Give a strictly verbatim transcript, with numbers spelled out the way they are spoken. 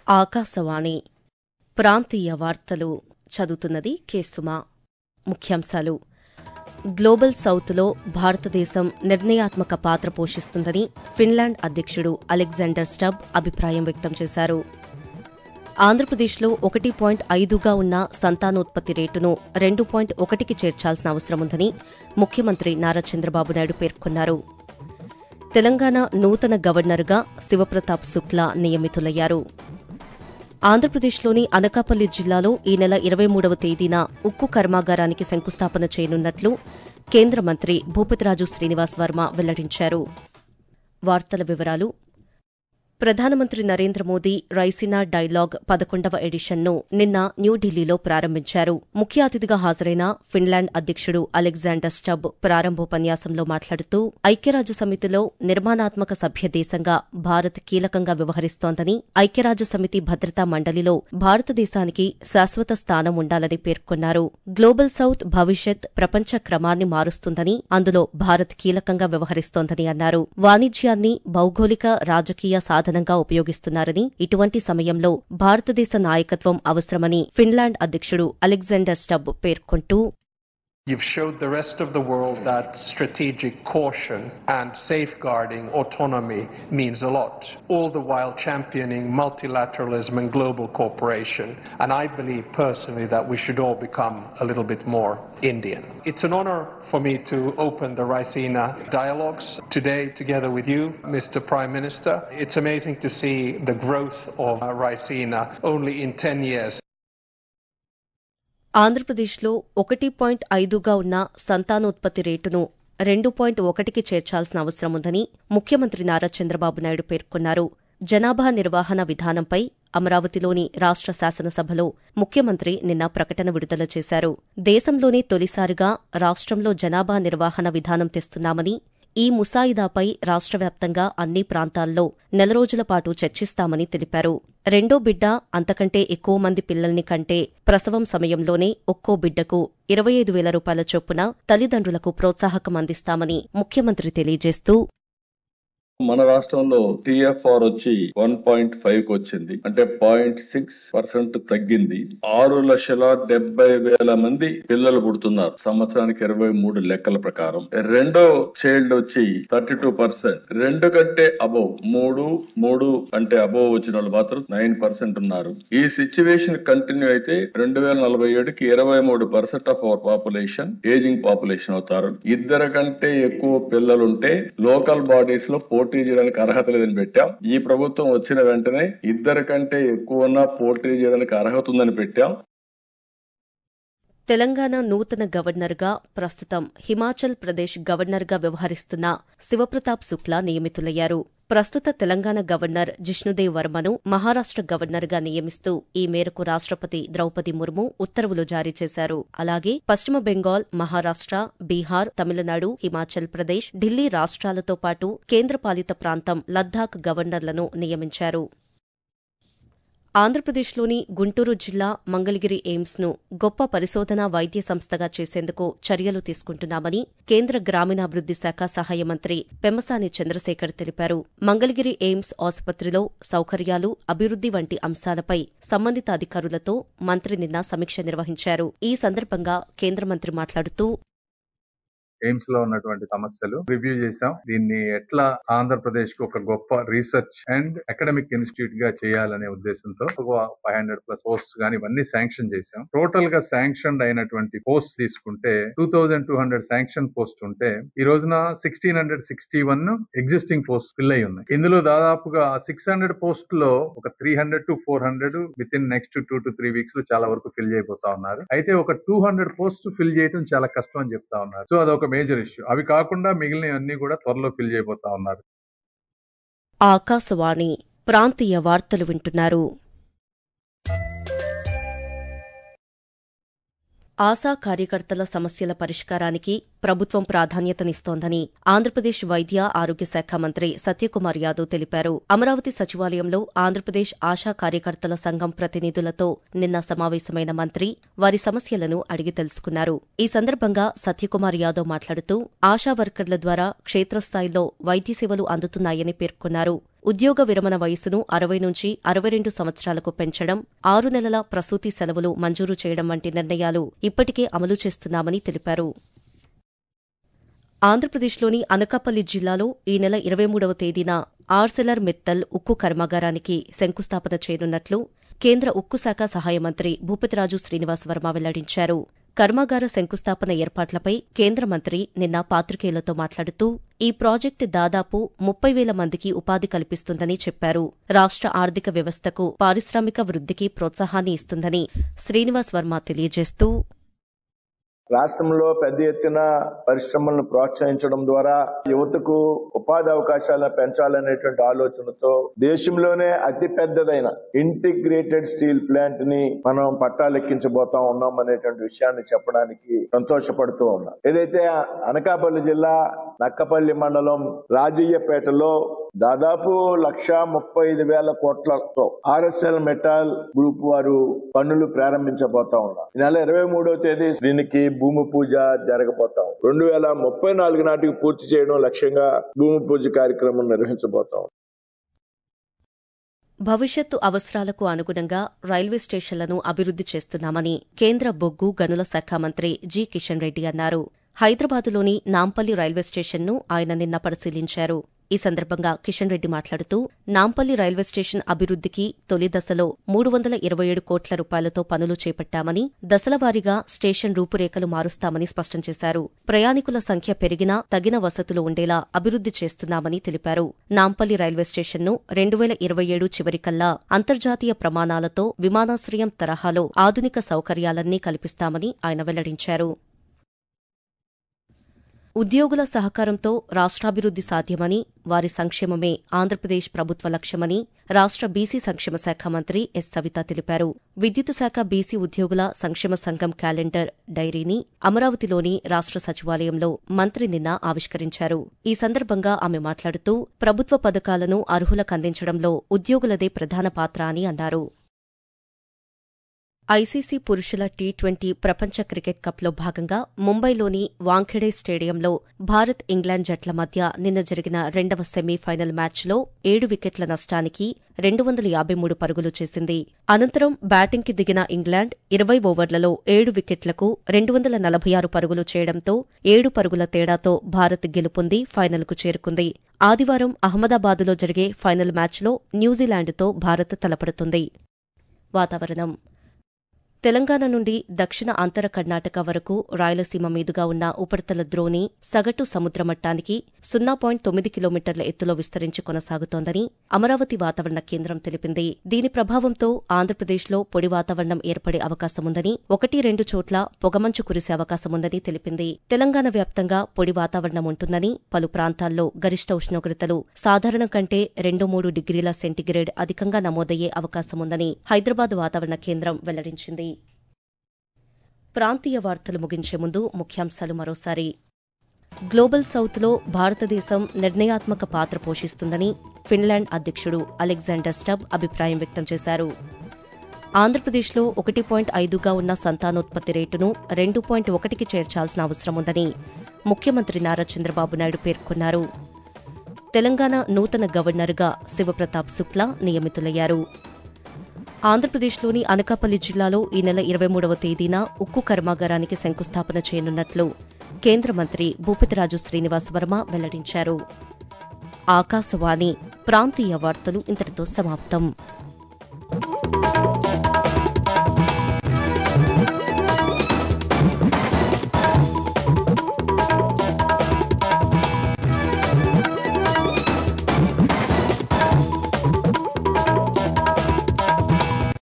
ఆకాశవాణి ప్రాంతీయ వార్తలు చదువుతున్నది కేసుమా. ముఖ్యాంశాలు: గ్లోబల్ సౌత్లో భారతదేశం నిర్ణయాత్మక పాత్ర పోషిస్తుందని ఫిన్లాండ్ అధ్యక్షుడు అలెగ్జాండర్ స్టబ్ అభిప్రాయం వ్యక్తం చేశారు. ఆంధ్రప్రదేశ్లో ఒకటి పాయింట్ ఐదుగా ఉన్న సంతానోత్పత్తి రేటును రెండు పాయింట్ ఒకటికి చేర్చాల్సిన అవసరముందని ముఖ్యమంత్రి నారా చంద్రబాబు నాయుడు పేర్కొన్నారు. తెలంగాణ నూతన గవర్నర్గా శివప్రతాప్ శుక్లా నియమితులయ్యారు. ఆంధ్రప్రదేశ్లోని అనకాపల్లి జిల్లాలో ఈ నెల ఇరవై మూడవ తేదీన ఉక్కు కర్మాగారానికి శంకుస్థాపన చేయనున్నట్లు కేంద్ర మంత్రి భూపతిరాజు శ్రీనివాస్ వర్మ వెల్లడించారు. వార్తల వివరాలు: ప్రధానమంత్రి నరేంద్ర మోదీ రైసీనా డైలాగ్ పదకొండవ ఎడిషన్ను నిన్న న్యూఢిల్లీలో ప్రారంభించారు. ముఖ్య అతిథిగా హాజరైన ఫిన్లాండ్ అధ్యక్షుడు అలెగ్జాండర్ స్టబ్ ప్రారంభోపన్యాసంలో మాట్లాడుతూ ఐక్యరాజ్య సమితిలో నిర్మాణాత్మక సభ్య దేశంగా భారత్ కీలకంగా వ్యవహరిస్తోందని, ఐక్యరాజ్య సమితి భద్రతా మండలిలో భారతదేశానికి శాశ్వత స్థానం ఉండాలని పేర్కొన్నారు. గ్లోబల్ సౌత్ భవిష్యత్ ప్రపంచ క్రమాన్ని మారుస్తుందని, అందులో భారత్ కీలకంగా వ్యవహరిస్తోందని అన్నారు. వాణిజ్యాన్ని భౌగోళిక రాజకీయ సాధనంగా ఉపయోగిస్తున్నారని, ఇటువంటి సమయంలో భారతదేశ నాయకత్వం అవసరమని ఫిన్లాండ్ అధ్యక్షుడు అలెగ్జాండర్ స్టబ్ పేర్కొంటూ, You've showed the rest of the world that strategic caution and safeguarding autonomy means a lot, all the while championing multilateralism and global cooperation. And I believe personally that we should all become a little bit more Indian. It's an honor for me to open the Raisina dialogues today together with you, Mister Prime Minister. It's amazing to see the growth of Raisina only in ten years. ఆంధ్రప్రదేశ్లో ఒకటి point ఐదుగా ఉన్న సంతానోత్పత్తి రేటును రెండు point ఒకటికి చేర్చాల్సిన అవసరముందని ముఖ్యమంత్రి నారా చంద్రబాబు నాయుడు పేర్కొన్నారు. జనాభా నిర్వహణ విధానంపై అమరావతిలోని రాష్ట శాసనసభలో ముఖ్యమంత్రి నిన్న ప్రకటన విడుదల చేశారు. దేశంలోనే తొలిసారిగా రాష్ట్రంలో జనాభా నిర్వహణ విధానం తెస్తున్నామని, ఈ ముసాయిదాపై రాష్ట్ర వ్యాప్తంగా అన్ని ప్రాంతాల్లో నెల రోజుల పాటు చర్చిస్తామని తెలిపారు. రెండో బిడ్డ, అంతకంటే ఎక్కువ మంది పిల్లల్ని కంటే ప్రసవం సమయంలోనే ఒక్కో బిడ్డకు ఇరవై ఐదు వేల రూపాయల చొప్పున తల్లిదండ్రులకు ప్రోత్సాహకం అందిస్తామని ముఖ్యమంత్రి తెలియజేస్తూ, మన రాష్ట్రంలో టీఎఫ్ఆర్ వచ్చి వన్ పాయింట్ ఫైవ్ కి వచ్చింది, అంటే పాయింట్ సిక్స్ పర్సెంట్ తగ్గింది. ఆరు లక్షల డెబ్బై వేల మంది పిల్లలు పుడుతున్నారు సంవత్సరానికి ఇరవై మూడు లెక్కల ప్రకారం. రెండో చైల్డ్ వచ్చి థర్టీ టూ పర్సెంట్. రెండు కంటే అబోవ్ మూడు మూడు అంటే అబోవ్ వచ్చిన వాళ్ళు మాత్రం నైన్ పర్సెంట్ ఉన్నారు. ఈ సిచ్యువేషన్ కంటిన్యూ అయితే రెండు వేల నలభై ఏడుకి ఇరవై మూడు percent of our population ageing population అవుతారు. ఇద్దరు కంటే ఎక్కువ పిల్లలుంటే లోకల్ బాడీస్ లో పోటీ చేయడానికి అర్హత లేదని పెట్టాం. ఈ ప్రభుత్వం వచ్చిన వెంటనే ఇద్దరి కంటే ఎక్కువ పోటీ చేయడానికి అర్హత ఉందని పెట్టాం. తెలంగాణ నూతన గవర్నర్గా ప్రస్తుతం హిమాచల్ ప్రదేశ్ గవర్నర్గా వ్యవహరిస్తున్న శివప్రతాప్ శుక్లా నియమితులయ్యారు. ప్రస్తుత తెలంగాణ గవర్నర్ జిష్ణుదేవ్ వర్మను మహారాష్ట గవర్నర్గా నియమిస్తూ ఈ మేరకు రాష్ట్రపతి ద్రౌపది ముర్ము ఉత్తర్వులు జారీ చేశారు. అలాగే పశ్చిమ బెంగాల్, మహారాష్ట, బీహార్, తమిళనాడు, హిమాచల్ ప్రదేశ్, ఢిల్లీ రాష్ట్రాలతో పాటు కేంద్రపాలిత ప్రాంతం లద్దాఖ్ గవర్నర్లను నియమించారు. ఆంధ్రప్రదేశ్లోని గుంటూరు జిల్లా మంగళగిరి ఎయిమ్స్ను గొప్ప పరిశోధనా వైద్య సంస్థగా చేసేందుకు చర్యలు తీసుకుంటున్నామని కేంద్ర గ్రామీణాభివృద్ది శాఖ సహాయ మంత్రి పెమ్మసాని చంద్రశేఖర్ తెలిపారు. మంగళగిరి ఎయిమ్స్ ఆసుపత్రిలో సౌకర్యాలు, అభివృద్ది వంటి అంశాలపై సంబంధిత అధికారులతో మంత్రి నిన్న సమీక్ష నిర్వహించారు. ఈ సందర్భంగా కేంద్ర మంత్రి మాట్లాడుతూ, ఎయిమ్స్ లో ఉన్నటువంటి సమస్యలు రివ్యూ చేశాం. దీన్ని ఎట్లా ఆంధ్రప్రదేశ్ కు ఒక గొప్ప రీసెర్చ్ అండ్ అకాడమిక్ ఇన్స్టిట్యూట్ గా చేయాలనే ఉద్దేశంతో ఫైవ్ హండ్రెడ్ ప్లస్ పోస్ట్ గానీ ఇవన్నీ శాంక్షన్ చేశాం. టోటల్ గా శాంక్షన్ అయినటువంటి పోస్ట్ తీసుకుంటే two thousand two hundred sanction post ఉంటే ఈ రోజున sixteen hundred sixty one existing post fill అయి ఉన్నాయి. ఇందులో దాదాపుగా సిక్స్ హండ్రెడ్ పోస్ట్ లో ఒక three hundred to four hundred within next two to three weeks లో చాలా వరకు ఫిల్ చేయబోతా ఉన్నారు. అయితే ఒక టూ హండ్రెడ్ పోస్ట్ ఫిల్ చేయడం చాలా కష్టం అని చెప్తా ఉన్నారు. సో అదొక మేజర్ ఇష్యూ. అవి కాకుండా మిగిలినవన్నీ కూడా త్వరలో ఫిల్ చేయబోతా ఉన్నారు. ఆకాశవాణి ప్రాంతీయ వార్తలు వింటున్నారు. ఆశా కార్యకర్తల సమస్యల పరిష్కారానికి ప్రభుత్వం ప్రాధాన్యతనిస్తోందని ఆంధ్రప్రదేశ్ వైద్య ఆరోగ్య శాఖ మంత్రి సత్యకుమార్ యాదవ్ తెలిపారు. అమరావతి సచివాలయంలో ఆంధ్రప్రదేశ్ ఆశా కార్యకర్తల సంఘం ప్రతినిధులతో నిన్న సమావేశమైన మంత్రి వారి సమస్యలను అడిగి తెలుసుకున్నారు. ఈ సందర్భంగా సత్యకుమార్ యాదవ్ మాట్లాడుతూ ఆశా వర్కర్ల ద్వారా క్షేత్రస్థాయిలో వైద్య సేవలు అందుతున్నాయని పేర్కొన్నారు. ఉద్యోగ విరమణ వయసును అరవై నుంచి అరవై రెండు సంవత్సరాలకు పెంచడం, ఆరు నెలల ప్రసూతి సెలవులు మంజూరు చేయడం వంటి నిర్ణయాలు ఇప్పటికే అమలు చేస్తున్నామని తెలిపారు. ఆంధ్రప్రదేశ్లోని అనకాపల్లి జిల్లాలో ఈ నెల ఇరవై మూడవ తేదీన ఆర్సెలర్ మిత్తల్ ఉక్కు కర్మాగారానికి శంకుస్థాపన చేయనున్నట్లు కేంద్ర ఉక్కు శాఖ సహాయ మంత్రి భూపతిరాజు శ్రీనివాస్ వర్మ వెల్లడించారు. కర్మాగార శంకుస్థాపన ఏర్పాట్లపై కేంద్ర మంత్రి నిన్న పాత్రికేయులతో మాట్లాడుతూ ఈ ప్రాజెక్టు దాదాపు ముప్పై వేల మందికి ఉపాధి కల్పిస్తుందని చెప్పారు. రాష్ట్ర ఆర్థిక వ్యవస్థకు పారిశ్రామిక వృద్ధికి ప్రోత్సాహాన్ని ఇస్తుందని శ్రీనివాస్ వర్మ తెలియజేస్తూ రాష్ట్రంలో పెద్ద ఎత్తున పరిశ్రమలను ప్రోత్సహించడం ద్వారా యువతకు ఉపాధి అవకాశాలను పెంచాలనేటువంటి ఆలోచనతో దేశంలోనే అతి పెద్దదైన ఇంటిగ్రేటెడ్ స్టీల్ ప్లాంట్ ని మనం పట్టాలెక్కించబోతా ఉన్నాం అనేటువంటి విషయాన్ని చెప్పడానికి సంతోషపడుతూ ఉన్నాం. ఏదైతే అనకాపల్లి జిల్లా నక్కపల్లి మండలం రాజయ్యపేటలో దాదాపు లక్ష ముప్పై ఐదు వేల కోట్లతో ఆర్ఎస్ఎల్ మెటల్ గ్రూప్ వారు పనులు ప్రారంభించబోతా ఉన్నారు. ఈ నెల ఇరవై మూడవ తేదీ దీనికి భూమి పూజ జరగబోతాం. రెండు వేల ముప్పై నాలుగు నాటికి పూర్తి చేయడం లక్ష్యంగా భూమి పూజ కార్యక్రమం నిర్వహించబోతాం. భవిష్యత్తు అవసరాలకు అనుగుణంగా రైల్వే స్టేషన్లను అభివృద్ది చేస్తున్నామని కేంద్ర బొగ్గు గనుల శాఖ మంత్రి జి కిషన్ రెడ్డి అన్నారు. హైదరాబాదులోని నాంపల్లి రైల్వే స్టేషన్ను ఆయన నిన్న పరిశీలించారు. ఈ సందర్భంగా కిషన్ రెడ్డి మాట్లాడుతూ నాంపల్లి రైల్వే స్టేషన్ అభివృద్దికి తొలి దశలో మూడు వందల ఇరవై ఏడు కోట్ల రూపాయలతో పనులు చేపట్టామని, దశలవారీగా స్టేషన్ రూపురేఖలు మారుస్తామని స్పష్టం చేశారు. ప్రయాణికుల సంఖ్య పెరిగినా తగిన వసతులు ఉండేలా అభివృద్ది చేస్తున్నామని తెలిపారు. నాంపల్లి రైల్వే స్టేషన్ను రెండు వేల ఇరవై ఏడు చివరికల్లా అంతర్జాతీయ ప్రమాణాలతో విమానాశ్రయం తరహాలో ఆధునిక సౌకర్యాలన్నీ కల్పిస్తామని ఆయన వెల్లడించారు. ఉద్యోగుల సహకారంతో రాష్ట్రాభివృద్ది సాధ్యమని, వారి సంక్షేమమే ఆంధ్రప్రదేశ్ ప్రభుత్వ లక్ష్యమని రాష్ట్ర బీసీ సంక్షేమ శాఖ మంత్రి ఎస్ సవిత తెలిపారు. విద్యుత్ శాఖ బీసీ ఉద్యోగుల సంక్షేమ సంఘం క్యాలెండర్ డైరీని అమరావతిలోని రాష్ట్ర సచివాలయంలో మంత్రి నిన్న ఆవిష్కరించారు. ఈ సందర్భంగా ఆమె మాట్లాడుతూ ప్రభుత్వ పథకాలను అర్హులకు అందించడంలో ఉద్యోగులదే ప్రధాన పాత్ర అని అన్నారు. ఐసీసీ పురుషుల టీ ట్వంటీ ప్రపంచ క్రికెట్ కప్లో భాగంగా ముంబైలోని వాంఖెడే స్టేడియంలో భారత్ ఇంగ్లాండ్ జట్ల మధ్య నిన్న జరిగిన రెండవ సెమీఫైనల్ మ్యాచ్లో ఏడు వికెట్ల నష్టానికి రెండు వందల యాభై మూడు పరుగులు చేసింది. అనంతరం బ్యాటింగ్కి దిగిన ఇంగ్లాండ్ ఇరవై ఓవర్లలో ఏడు వికెట్లకు రెండు వందల నలభై ఆరు పరుగులు చేయడంతో ఏడు పరుగుల తేడాతో భారత్ గెలుపొంది ఫైనల్కు చేరుకుంది. ఆదివారం అహ్మదాబాద్లో జరిగే ఫైనల్ మ్యాచ్లో న్యూజిలాండ్తో భారత్ తలపడుతుంది. వాతావరణం తెలంగాణ నుండి దక్షిణ ఆంతర కర్ణాటక వరకు రాయలసీమ మీదుగా ఉన్న ఉపరితల ద్రోణి సగటు సముద్ర మట్టానికి సున్నా పాయింట్ తొమ్మిది కిలోమీటర్ల ఎత్తులో విస్తరించి కొనసాగుతోందని అమరావతి వాతావరణ కేంద్రం తెలిపింది. దీని ప్రభావంతో ఆంధ్రప్రదేశ్లో పొడి వాతావరణం ఏర్పడే అవకాశముందని, ఒకటి రెండు చోట్ల పొగమంచు కురిసే అవకాశముందని తెలిపింది. తెలంగాణ వ్యాప్తంగా పొడి వాతావరణం ఉంటుందని, పలు ప్రాంతాల్లో గరిష్ట ఉష్ణోగ్రతలు సాధారణం కంటే రెండు మూడు డిగ్రీల సెంటీగ్రేడ్ అధికంగా నమోదయ్యే అవకాశముందని హైదరాబాద్ వాతావరణ కేంద్రం వెల్లడించింది. ప్రాంతీయ వార్తలు ముగించే ముందు ముఖ్యాంశాలు మరోసారి. గ్లోబల్ సౌత్లో భారతదేశం నిర్ణయాత్మక పాత్ర పోషిస్తుందని ఫిన్లాండ్ అధ్యక్షుడు అలెగ్జాండర్ స్టబ్ అభిప్రాయం వ్యక్తం చేశారు. ఆంధ్రప్రదేశ్లో ఒకటి పాయింట్ ఐదుగా ఉన్న సంతానోత్పత్తి రేటును రెండు పాయింట్ ఒకటికి చేర్చాల్సిన అవసరం ఉందని ముఖ్యమంత్రి నారా చంద్రబాబు నాయుడు పేర్కొన్నారు. తెలంగాణ నూతన గవర్నర్గా శివప్రతాప్ శుక్లా నియమితులయ్యారు. ఆంధ్రప్రదేశ్లోని అనకాపల్లి జిల్లాలో ఈ నెల ఇరవై మూడవ తేదీన ఉక్కు కర్మాగారానికి శంకుస్థాపన చేయనున్నట్లు కేంద్ర మంత్రి భూపతిరాజు శ్రీనివాస్ వర్మ వెల్లడించారు. ఆకాశవాణి ప్రాంతీయ వార్తలు ఇంతటితో సమాప్తం.